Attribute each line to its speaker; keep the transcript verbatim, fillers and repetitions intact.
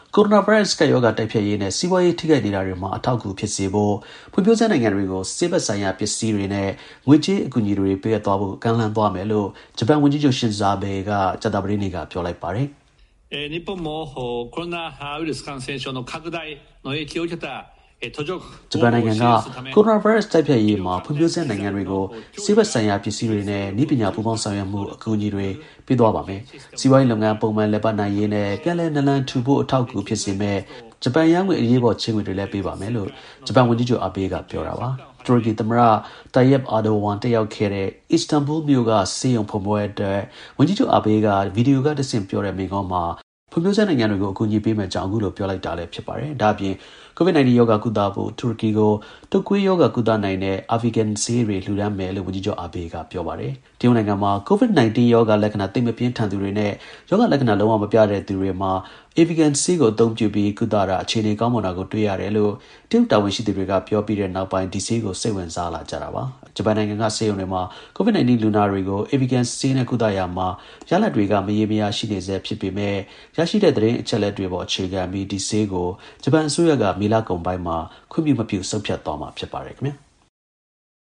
Speaker 1: ကိုရိုနာဗိုင်းရပ်စ်ကပ်ရောဂါတိုက်ဖျက်ရေးနဲ့စီးပွားရေးထိခိုက်နေတာတွေမှာအထောက်အကူဖြစ်စေဖို့ဖွံ့ဖြိုးဆဲနိုင်ငံတွေကိုဆေးဘက်ဆိုင်ရာပစ္စည်းတွေနဲ့ငွေကြေးအကူအညီတွေပေးအပ်သွားဖို့ကမ်းလှမ်းသွားမယ်လို့ဂျပန်ဝန်ကြီးချုပ်ရှင်ဇာဘေကကြာသပတေးနေ့ကပြောလိုက်ပါတယ်
Speaker 2: 「日本もコロナウイルス感染症の拡大の影響を受けた
Speaker 1: ဂျပန်နိုင်ငံကကိုရိုနာဗိုင်းရပ်စ်တိုက်ဖျက်ရေးမှာဖွံ့ဖြိုးဆဲနိုင်ငံတွေကိုဆေးဘက်ဆိုင်ရာပစ္စည်းတွေနဲ့နည်းပညာပူးပေါင်းဆောင်ရွက်မှုအကူအညီတွေပေးသွားပါမယ်။စီးပွားရေးလုပ်ငန်းပုံမှန်လည်ပတ်နိုင်ရေးနဲ့ပြန်လည်နလန်ထူဖို့အထောက်အကူဖြစ်စေမဲ့ဂျပန်ရန်ငွေအရေးပေါ်ချင်းငွေတွေလည်းပေးပါမယ်လို့ဂျပန်ဝန်ကြီးချုပ်အာဘေးကပြောတာပါ။တူရကီသမ္မတတိုင်ယပ်အာဒိုဝမ်တက်ရောက်ခဲ့တဲ့အစ္စတန်ဘူလ်မြို့ကဆေးရုံဖွင့်ပွဲအတွက်ဝန်ကြီးချုပ်အာဘေးကဗီဒီယိုကတဆင့်ပြောတဲ့မိန့်ခွန်းမှာဖွံ့ဖြိုးဆဲနိုင်ငံတွေကိုအကူအညီပေးမယ်ကြောင်းအခုလိုပြောလိုက်တာလည်းဖြစ်ပါတယ်။ဒါ့အပြင်ကိုဗစ်-19 ရောဂါကုသဖို့တူရကီကိုတုပ်ကွေးရောဂါကုသနိုင်တဲ့အာဖီဂန်ဆေးတွေလှူဒါန်းမယ်လို့ဝန်ကြီးချုပ်အာဘေးကပြောပါတယ်။တရုတ်နိုင်ငံမှာကိုဗစ် 19 ရောဂါလက္ခဏာသိပ်မပြင်းထန်သူတွေနဲ့ရောဂါလက္ခဏာလုံးဝမပြတဲ့သူတွေမှာအာဖီဂန်ဆေးကိုအသုံးပြုပြီးကုသတာအခြေအနေကောင်းမွန်တာကိုတွေ့ရတယ်လို့တရုတ်တာဝန်ရှိသူတွေကပြောပြီးတဲ့နောက်ပိုင်းဒီဆေးကိုစိတ်ဝင်စားလာကြတာပါ။ဂျပန်နိုင်ငံကဆေးရုံတွေမှာကိုဗစ် 19 လူနာတွေကိုအာဖီဂန်ဆေးနဲ့ကုသရာမှာရလဒ်တွေကမရေမရာရှိနေစေဖြစ်ပေမဲ့ရရှိတဲ့သတင်းအချက်အလက်တွေပေါ်အခြေခံပြီးဒီဆေးကိုဂျပန်အစိုးရကမေလကုန်ပိုင်းမှာခွင့်ပြုမပြုဆုံးဖြတ်သွားမှာဖြစ်ပါတယ်ခင်ဗျာ။